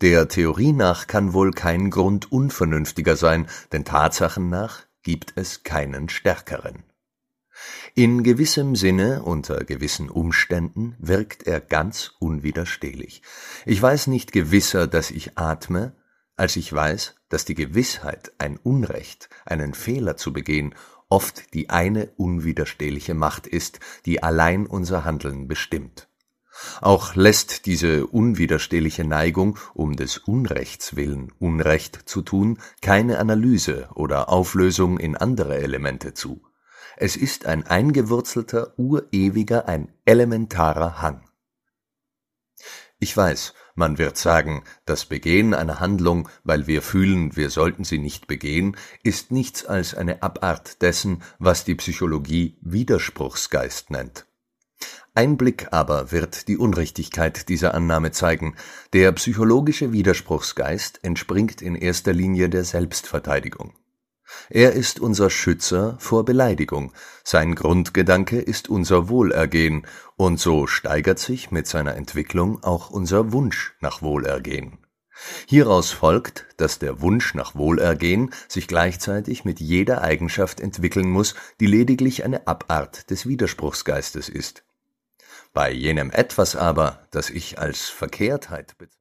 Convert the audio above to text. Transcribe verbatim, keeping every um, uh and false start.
Der Theorie nach kann wohl kein Grund unvernünftiger sein, den Tatsachen nach gibt es keinen stärkeren. In gewissem Sinne, unter gewissen Umständen, wirkt er ganz unwiderstehlich. Ich weiß nicht gewisser, dass ich atme, als ich weiß, dass die Gewissheit, ein Unrecht, einen Fehler zu begehen, oft die eine unwiderstehliche Macht ist, die allein unser Handeln bestimmt. Auch lässt diese unwiderstehliche Neigung, um des Unrechts willen Unrecht zu tun, keine Analyse oder Auflösung in andere Elemente zu. Es ist ein eingewurzelter, urewiger, ein elementarer Hang. Ich weiß, man wird sagen, das Begehen einer Handlung, weil wir fühlen, wir sollten sie nicht begehen, ist nichts als eine Abart dessen, was die Psychologie Widerspruchsgeist nennt. Ein Blick aber wird die Unrichtigkeit dieser Annahme zeigen. Der psychologische Widerspruchsgeist entspringt in erster Linie der Selbstverteidigung. Er ist unser Schützer vor Beleidigung, sein Grundgedanke ist unser Wohlergehen, und so steigert sich mit seiner Entwicklung auch unser Wunsch nach Wohlergehen. Hieraus folgt, dass der Wunsch nach Wohlergehen sich gleichzeitig mit jeder Eigenschaft entwickeln muss, die lediglich eine Abart des Widerspruchsgeistes ist. Bei jenem Etwas aber, das ich als Verkehrtheit bezeichne,